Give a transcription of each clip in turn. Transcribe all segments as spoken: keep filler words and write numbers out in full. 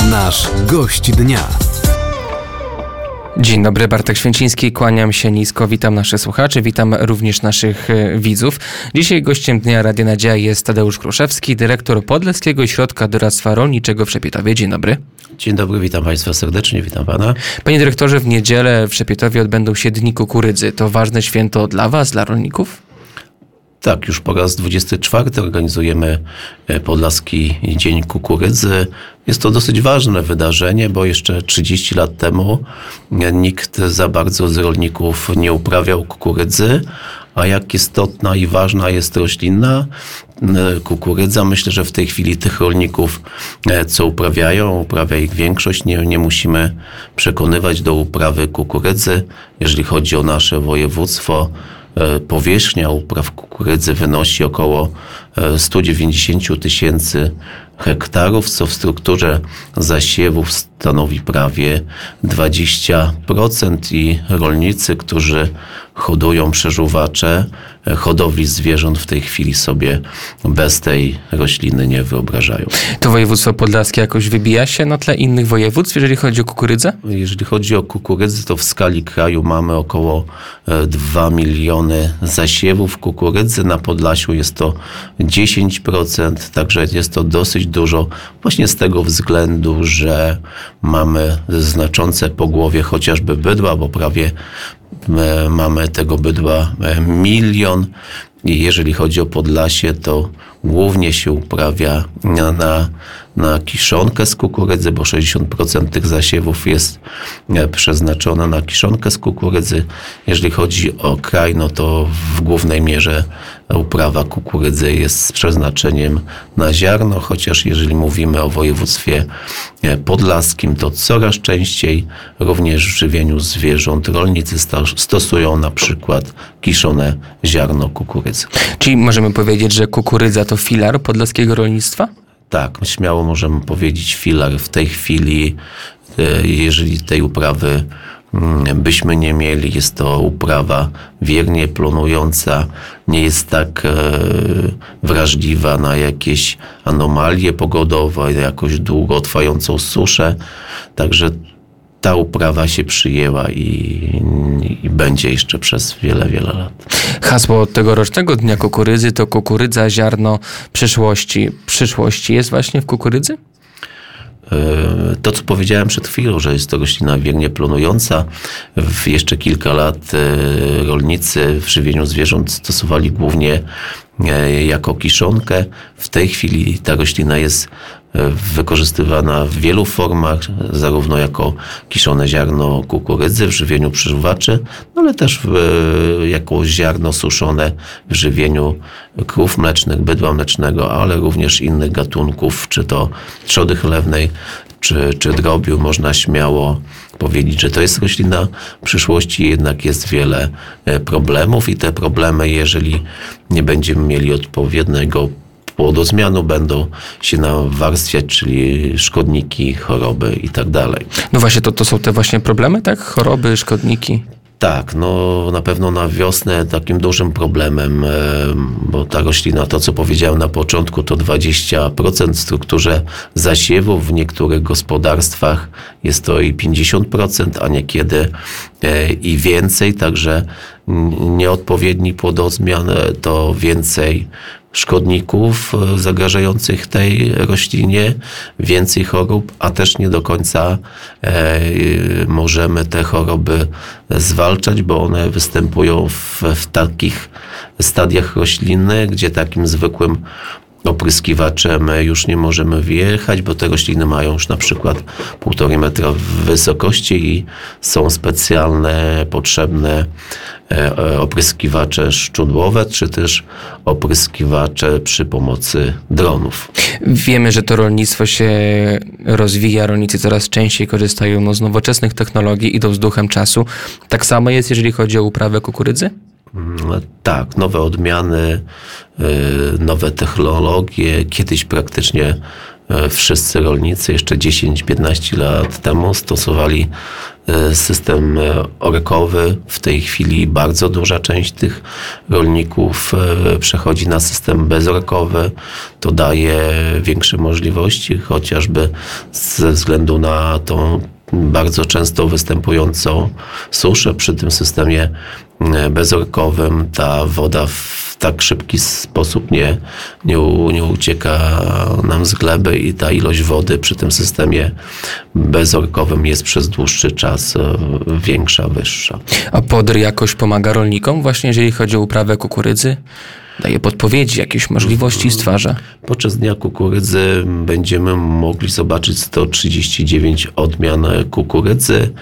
Nasz gość dnia. Dzień dobry, Bartek Święciński, kłaniam się nisko, witam naszych słuchaczy, witam również naszych e, widzów. Dzisiaj gościem Dnia Radia Nadzieja jest Tadeusz Kruszewski, dyrektor Podlaskiego Ośrodka Doradztwa Rolniczego w Szepietowie. Dzień dobry. Dzień dobry, witam Państwa serdecznie, witam Pana. Panie dyrektorze, w niedzielę w Szepietowie odbędą się Dni Kukurydzy. To ważne święto dla Was, dla rolników? Tak, już po raz dwudziesty czwarty organizujemy Podlaski Dzień Kukurydzy. Jest to dosyć ważne wydarzenie, bo jeszcze trzydzieści lat temu nikt za bardzo z rolników nie uprawiał kukurydzy, a jak istotna i ważna jest roślina kukurydza. Myślę, że w tej chwili tych rolników, co uprawiają, uprawia ich większość. Nie, nie musimy przekonywać do uprawy kukurydzy. Jeżeli chodzi o nasze województwo, powierzchnia upraw kukurydzy wynosi około sto dziewięćdziesiąt tysięcy hektarów, co w strukturze zasiewów stanowi prawie dwadzieścia procent i rolnicy, którzy hodują przeżuwacze, hodowli zwierząt w tej chwili sobie bez tej rośliny nie wyobrażają. To województwo podlaskie jakoś wybija się na tle innych województw, jeżeli chodzi o kukurydzę? Jeżeli chodzi o kukurydzę, to w skali kraju mamy około dwa miliony zasiewów kukurydzy. Na Podlasiu jest to dziesięć procent, także jest to dosyć dużo właśnie z tego względu, że mamy znaczące pogłowie chociażby bydła, bo prawie mamy tego bydła milion. I jeżeli chodzi o Podlasie, to głównie się uprawia na, na, na kiszonkę z kukurydzy, bo sześćdziesiąt procent tych zasiewów jest przeznaczone na kiszonkę z kukurydzy. Jeżeli chodzi o kraj, no to w głównej mierze uprawa kukurydzy jest z przeznaczeniem na ziarno, chociaż jeżeli mówimy o województwie podlaskim, to coraz częściej również w żywieniu zwierząt rolnicy stosują na przykład kiszone ziarno kukurydzy. Czyli możemy powiedzieć, że kukurydza to filar podlaskiego rolnictwa? Tak, śmiało możemy powiedzieć filar. W tej chwili, jeżeli tej uprawy byśmy nie mieli, jest to uprawa wiernie plonująca, nie jest tak wrażliwa na jakieś anomalie pogodowe, jakąś długotrwającą suszę, także ta uprawa się przyjęła i, i będzie jeszcze przez wiele, wiele lat. Hasło tegorocznego Dnia Kukurydzy to kukurydza, ziarno przyszłości. Przyszłości jest właśnie w kukurydzy? To, co powiedziałem przed chwilą, że jest to roślina wiernie plonująca. W jeszcze kilka lat rolnicy w żywieniu zwierząt stosowali głównie jako kiszonkę. W tej chwili ta roślina jest wykorzystywana w wielu formach, zarówno jako kiszone ziarno kukurydzy w żywieniu przeżuwaczy, no ale też w, jako ziarno suszone w żywieniu krów mlecznych, bydła mlecznego, ale również innych gatunków, czy to trzody chlewnej, czy, czy drobiu. Można śmiało powiedzieć, że to jest roślina przyszłości, jednak jest wiele problemów i te problemy, jeżeli nie będziemy mieli odpowiedniego płodozmianu, będą się nawarstwiać, czyli szkodniki, choroby i tak dalej. No właśnie, to, to są te właśnie problemy, tak? Choroby, szkodniki? Tak, no na pewno na wiosnę takim dużym problemem, bo ta roślina, to co powiedziałem na początku, to dwadzieścia procent w strukturze zasiewów. W niektórych gospodarstwach jest to i pięćdziesiąt procent, a niekiedy i więcej, także nieodpowiedni płodozmian to więcej szkodników zagrażających tej roślinie, więcej chorób, a też nie do końca e, możemy te choroby zwalczać, bo one występują w, w takich stadiach rośliny, gdzie takim zwykłym opryskiwaczem już nie możemy wjechać, bo te rośliny mają już na przykład półtorej metra wysokości i są specjalne, potrzebne opryskiwacze szczudłowe, czy też opryskiwacze przy pomocy dronów. Wiemy, że to rolnictwo się rozwija, rolnicy coraz częściej korzystają no, z nowoczesnych technologii, idą z duchem czasu. Tak samo jest, jeżeli chodzi o uprawę kukurydzy? Tak, nowe odmiany, nowe technologie. Kiedyś praktycznie wszyscy rolnicy jeszcze dziesięć piętnaście lat temu stosowali system orkowy. W tej chwili bardzo duża część tych rolników przechodzi na system bezorkowy. To daje większe możliwości, chociażby ze względu na tą bardzo często występującą suszę. Przy tym systemie bezorkowym ta woda w tak szybki sposób nie, nie, nie ucieka nam z gleby i ta ilość wody przy tym systemie bezorkowym jest przez dłuższy czas większa, wyższa. A Podr jakoś pomaga rolnikom właśnie jeżeli chodzi o uprawę kukurydzy? Daje podpowiedzi, jakieś możliwości stwarza? Podczas Dnia Kukurydzy będziemy mogli zobaczyć sto trzydzieści dziewięć odmian kukurydzy.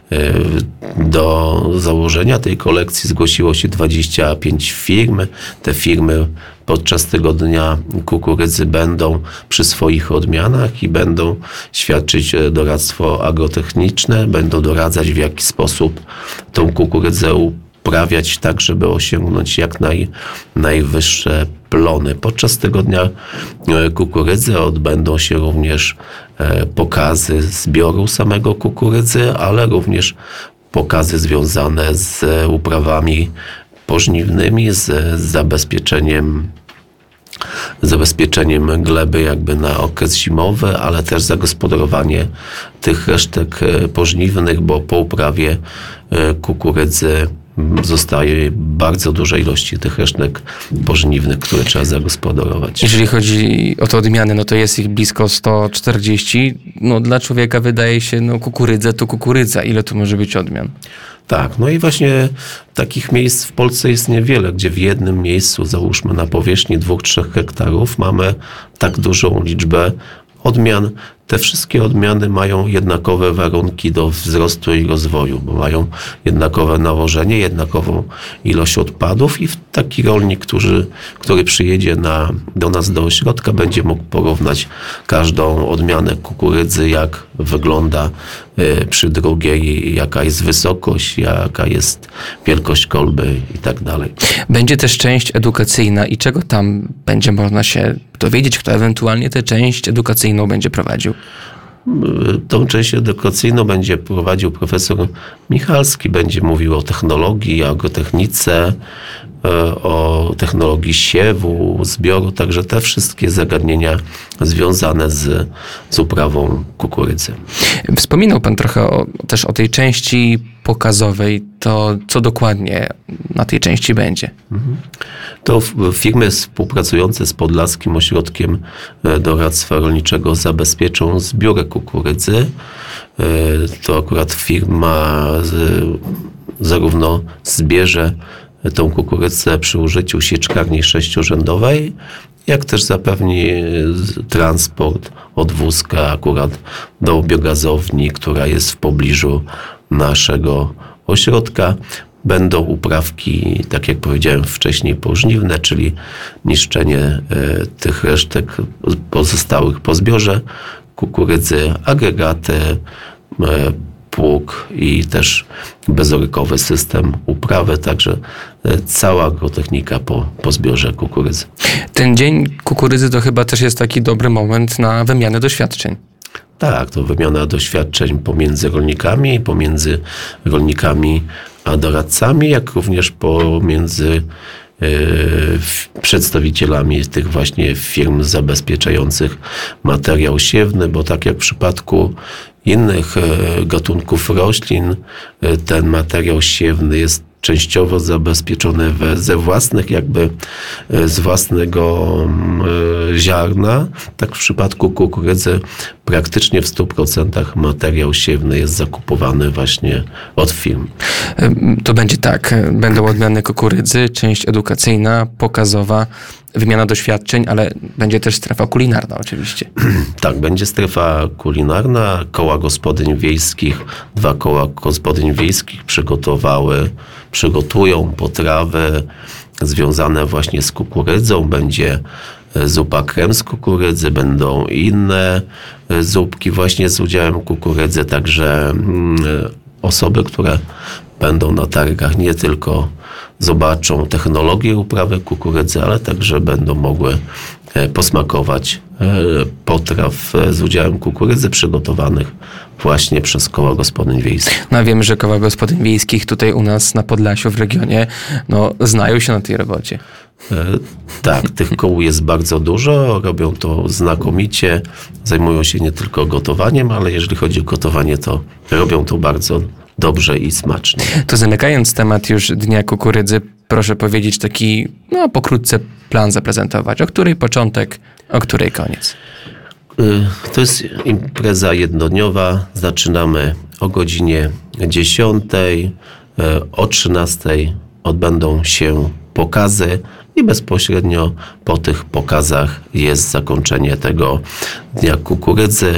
Do założenia tej kolekcji zgłosiło się dwadzieścia pięć firm. Te firmy podczas tego Dnia Kukurydzy będą przy swoich odmianach i będą świadczyć doradztwo agrotechniczne, będą doradzać, w jaki sposób tą kukurydzę uprawiać tak, żeby osiągnąć jak naj, najwyższe plony. Podczas tego Dnia Kukurydzy odbędą się również pokazy zbioru samego kukurydzy, ale również pokazy związane z uprawami pożniwnymi, z zabezpieczeniem zabezpieczeniem gleby jakby na okres zimowy, ale też zagospodarowanie tych resztek pożniwnych, bo po uprawie kukurydzy zostaje bardzo dużej ilości tych resztek pożniwnych, które trzeba zagospodarować. Jeżeli chodzi o te odmiany, no to jest ich blisko sto czterdzieści. No dla człowieka wydaje się, no kukurydza to kukurydza. Ile tu może być odmian? Tak, no i właśnie takich miejsc w Polsce jest niewiele, gdzie w jednym miejscu, załóżmy na powierzchni dwóch do trzech hektarów, mamy tak dużą liczbę odmian. Te wszystkie odmiany mają jednakowe warunki do wzrostu i rozwoju, bo mają jednakowe nawożenie, jednakową ilość odpadów i taki rolnik, który, który przyjedzie na, do nas do ośrodka, będzie mógł porównać każdą odmianę kukurydzy, jak wygląda y, przy drugiej, jaka jest wysokość, jaka jest wielkość kolby i tak dalej. Będzie też część edukacyjna i czego tam będzie można się dowiedzieć, kto ewentualnie tę część edukacyjną będzie prowadził? Tą część edukacyjną będzie prowadził profesor Michalski. Będzie mówił o technologii, agrotechnice, o technologii siewu, zbioru, także te wszystkie zagadnienia związane z, z uprawą kukurydzy. Wspominał pan trochę o, też o tej części pokazowej. To co dokładnie na tej części będzie? To firmy współpracujące z Podlaskim Ośrodkiem Doradztwa Rolniczego zabezpieczą zbiórę kukurydzy. To akurat firma zarówno zbierze tą kukurydzę przy użyciu sieczkarni sześciorzędowej, jak też zapewni transport od wózka akurat do biogazowni, która jest w pobliżu naszego ośrodka. Będą uprawki, tak jak powiedziałem wcześniej, pożniwne, czyli niszczenie tych resztek pozostałych po zbiorze kukurydzy, agregaty, pług i też bezorkowy system uprawy, także cała agrotechnika po, po zbiorze kukurydzy. Ten dzień kukurydzy to chyba też jest taki dobry moment na wymianę doświadczeń. Tak, to wymiana doświadczeń pomiędzy rolnikami, pomiędzy rolnikami a doradcami, jak również pomiędzy yy, przedstawicielami tych właśnie firm zabezpieczających materiał siewny, bo tak jak w przypadku innych gatunków roślin, ten materiał siewny jest częściowo zabezpieczony we, ze własnych jakby, z własnego y, ziarna. Tak w przypadku kukurydzy praktycznie w stu procentach materiał siewny jest zakupowany właśnie od firm. To będzie tak, będą odmiany kukurydzy, część edukacyjna, pokazowa, wymiana doświadczeń, ale będzie też strefa kulinarna oczywiście. Tak, będzie strefa kulinarna. Koła gospodyń wiejskich, dwa koła gospodyń wiejskich przygotowały, przygotują potrawy związane właśnie z kukurydzą. Będzie zupa krem z kukurydzy, będą inne zupki właśnie z udziałem kukurydzy, także osoby, które będą na targach, nie tylko zobaczą technologię uprawy kukurydzy, ale także będą mogły posmakować potraw z udziałem kukurydzy przygotowanych właśnie przez koła gospodyń wiejskich. No wiem, że koła gospodyń wiejskich tutaj u nas na Podlasiu, w regionie, no znają się na tej robocie. Tak, tych koł jest bardzo dużo, robią to znakomicie, zajmują się nie tylko gotowaniem, ale jeżeli chodzi o gotowanie, to robią to bardzo dobrze i smacznie. To zamykając temat już Dnia Kukurydzy, proszę powiedzieć taki, no pokrótce plan zaprezentować. O której początek, o której koniec? To jest impreza jednodniowa. Zaczynamy o godzinie dziesiątej. O trzynastej odbędą się pokazy i bezpośrednio po tych pokazach jest zakończenie tego Dnia Kukurydzy.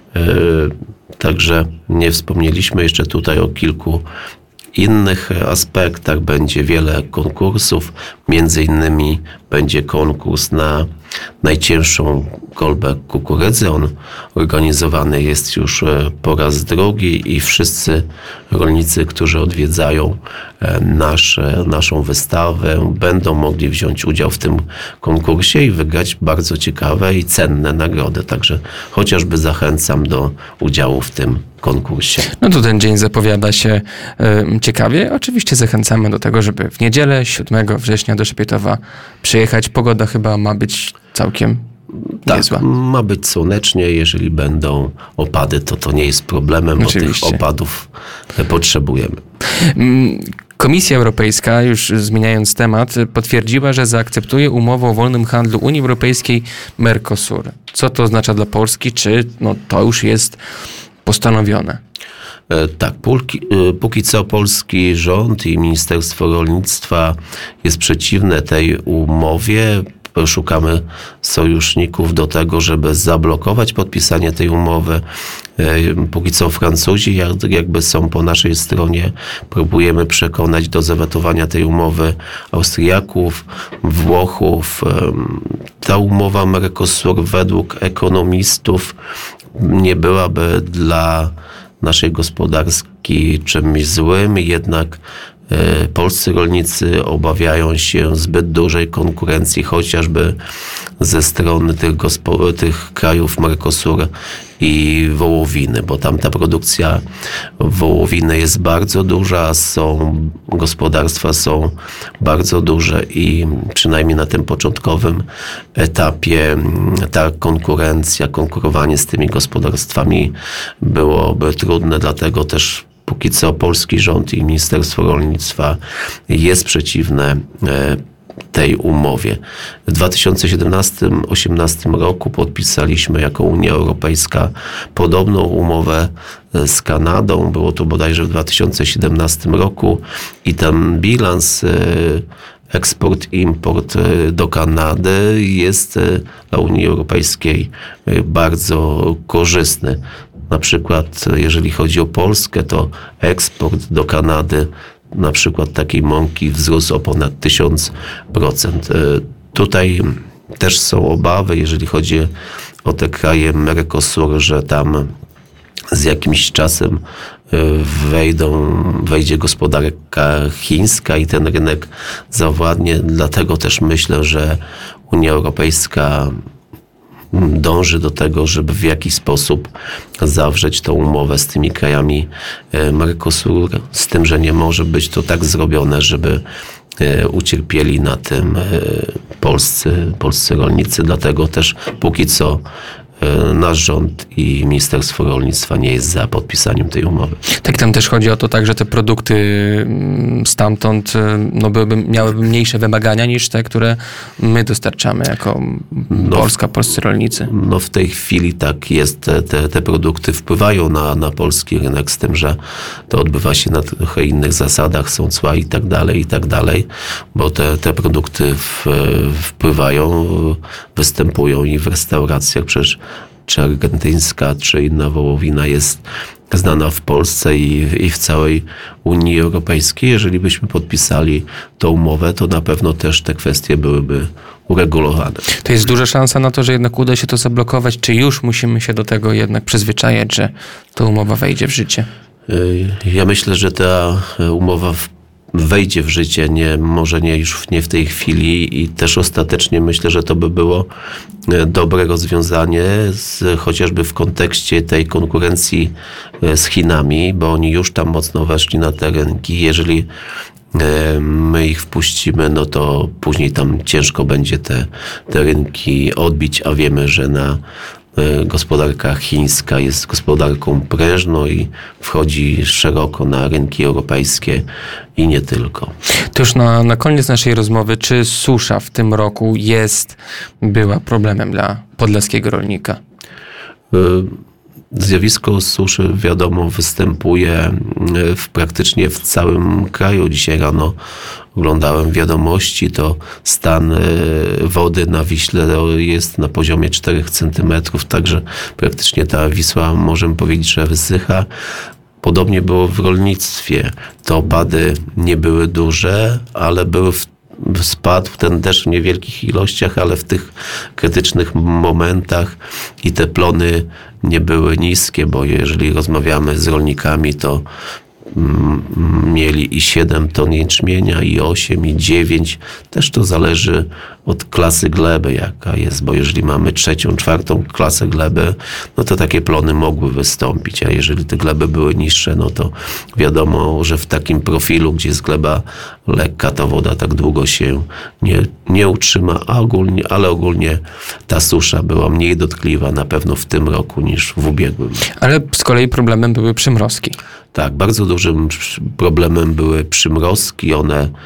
Także nie wspomnieliśmy jeszcze tutaj o kilku innych aspektach. Będzie wiele konkursów, między innymi będzie konkurs na najcięższą kolbę kukurydzy. On organizowany jest już po raz drugi i wszyscy rolnicy, którzy odwiedzają nasze, naszą wystawę, będą mogli wziąć udział w tym konkursie i wygrać bardzo ciekawe i cenne nagrody. Także chociażby zachęcam do udziału w tym konkursie. No to ten dzień zapowiada się y, ciekawie. Oczywiście zachęcamy do tego, żeby w niedzielę siódmego września do Szepietowa przyjechać. Pogoda chyba ma być całkiem tak, niezła. Ma być słonecznie. Jeżeli będą opady, to to nie jest problemem, Oczywiście. bo tych opadów potrzebujemy. Komisja Europejska, już zmieniając temat, potwierdziła, że zaakceptuje umowę o wolnym handlu Unii Europejskiej Mercosur. Co to oznacza dla Polski? Czy no, to już jest postanowione? Tak, póki, póki co polski rząd i Ministerstwo Rolnictwa jest przeciwne tej umowie. Szukamy sojuszników do tego, żeby zablokować podpisanie tej umowy. Póki co Francuzi jakby są po naszej stronie. Próbujemy przekonać do zawetowania tej umowy Austriaków, Włochów. Ta umowa Mercosur według ekonomistów nie byłaby dla naszej gospodarki czymś złym, jednak polscy rolnicy obawiają się zbyt dużej konkurencji, chociażby ze strony tych, gospo- tych krajów Mercosur i wołowiny, bo tam ta produkcja wołowiny jest bardzo duża, są, gospodarstwa są bardzo duże i przynajmniej na tym początkowym etapie ta konkurencja, konkurowanie z tymi gospodarstwami byłoby trudne, dlatego też póki co polski rząd i Ministerstwo Rolnictwa jest przeciwne tej umowie. W dwa tysiące siedemnastym do dwa tysiące osiemnastym roku podpisaliśmy jako Unia Europejska podobną umowę z Kanadą. Było to bodajże w dwa tysiące siedemnastym roku i ten bilans eksport, import do Kanady jest dla Unii Europejskiej bardzo korzystny. Na przykład jeżeli chodzi o Polskę, to eksport do Kanady na przykład takiej mąki wzrósł o ponad tysiąc procent. Tutaj też są obawy, jeżeli chodzi o te kraje Mercosur, że tam z jakimś czasem wejdą, wejdzie gospodarka chińska i ten rynek zawładnie. Dlatego też myślę, że Unia Europejska dąży do tego, żeby w jakiś sposób zawrzeć tą umowę z tymi krajami Mercosur, z tym, że nie może być to tak zrobione, żeby ucierpieli na tym polscy, polscy rolnicy. Dlatego też póki co nasz rząd i Ministerstwo Rolnictwa nie jest za podpisaniem tej umowy. Tak, tam też chodzi o to tak, że te produkty stamtąd no, byłyby, miałyby mniejsze wymagania niż te, które my dostarczamy jako no, Polska, polscy rolnicy. No w tej chwili tak jest. Te, te, te produkty wpływają na, na polski rynek, z tym, że to odbywa się na trochę innych zasadach, są cła i tak dalej, i tak dalej, bo te, te produkty w, wpływają, występują i w restauracjach. Przecież czy argentyńska, czy inna wołowina jest znana w Polsce i, i w całej Unii Europejskiej. Jeżeli byśmy podpisali tą umowę, to na pewno też te kwestie byłyby uregulowane. To jest duża szansa na to, że jednak uda się to zablokować, czy już musimy się do tego jednak przyzwyczajać, że ta umowa wejdzie w życie? Ja myślę, że ta umowa w wejdzie w życie, nie, może nie już nie w tej chwili i też ostatecznie myślę, że to by było dobre rozwiązanie, z, chociażby w kontekście tej konkurencji z Chinami, bo oni już tam mocno weszli na te rynki. Jeżeli my ich wpuścimy, no to później tam ciężko będzie te, te rynki odbić, a wiemy, że na gospodarka chińska jest gospodarką prężną i wchodzi szeroko na rynki europejskie i nie tylko. To już na, na koniec naszej rozmowy, czy susza w tym roku jest, była problemem dla podlaskiego rolnika? Zjawisko suszy, wiadomo, występuje w, praktycznie w całym kraju. Dzisiaj rano oglądałem wiadomości, to stan wody na Wiśle jest na poziomie czterech centymetrów, także praktycznie ta Wisła, możemy powiedzieć, że wysycha. Podobnie było w rolnictwie. Te opady nie były duże, ale były w spadł ten deszcz w niewielkich ilościach, ale w tych krytycznych momentach i te plony nie były niskie, bo jeżeli rozmawiamy z rolnikami, to mieli i siedem ton jęczmienia, i osiem, i dziewięć. Też to zależy od klasy gleby, jaka jest, bo jeżeli mamy trzecią, czwartą klasę gleby, no to takie plony mogły wystąpić, a jeżeli te gleby były niższe, no to wiadomo, że w takim profilu, gdzie jest gleba lekka, ta woda tak długo się nie, nie utrzyma, a ogólnie, ale ogólnie ta susza była mniej dotkliwa na pewno w tym roku niż w ubiegłym. Ale z kolei problemem były przymrozki. Tak, bardzo dużym problemem były przymrozki. One e,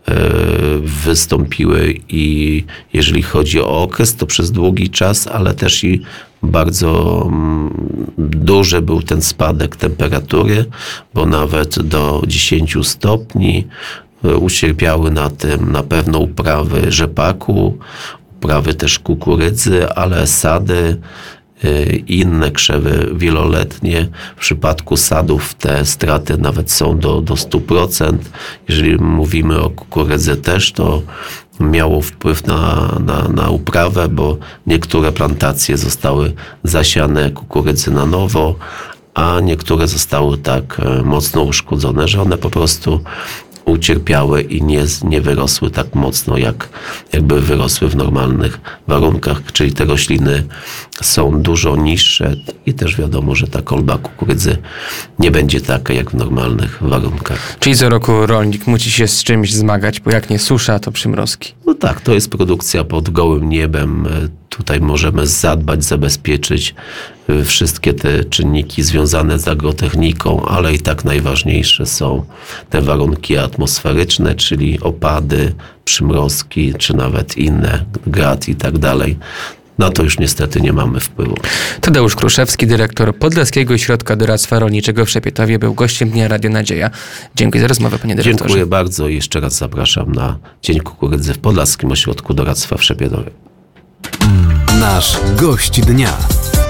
wystąpiły i jeżeli chodzi o okres, to przez długi czas, ale też i bardzo mm, duży był ten spadek temperatury, bo nawet do dziesięciu stopni e, ucierpiały na tym na pewno uprawy rzepaku, uprawy też kukurydzy, ale sady, inne krzewy wieloletnie. W przypadku sadów te straty nawet są do, do stu procent. Jeżeli mówimy o kukurydzy też, to miało wpływ na, na, na uprawę, bo niektóre plantacje zostały zasiane kukurydzy na nowo, a niektóre zostały tak mocno uszkodzone, że one po prostu ucierpiały i nie, nie wyrosły tak mocno, jak jakby wyrosły w normalnych warunkach, czyli te rośliny są dużo niższe i też wiadomo, że ta kolba kukurydzy nie będzie taka jak w normalnych warunkach. Czyli co roku rolnik musi się z czymś zmagać, bo jak nie susza, to przymrozki. No tak, to jest produkcja pod gołym niebem. Tutaj możemy zadbać, zabezpieczyć wszystkie te czynniki związane z agrotechniką, ale i tak najważniejsze są te warunki atmosferyczne, czyli opady, przymrozki, czy nawet inne, grad i tak dalej. Na to już niestety nie mamy wpływu. Tadeusz Kruszewski, dyrektor Podlaskiego Ośrodka Doradztwa Rolniczego w Szepietowie, był gościem Dnia Radio Nadzieja. Dziękuję za rozmowę, panie dyrektorze. Dziękuję bardzo i jeszcze raz zapraszam na Dzień Kukurydzy w Podlaskim Ośrodku Doradztwa w Szepietowie. Nasz gość dnia.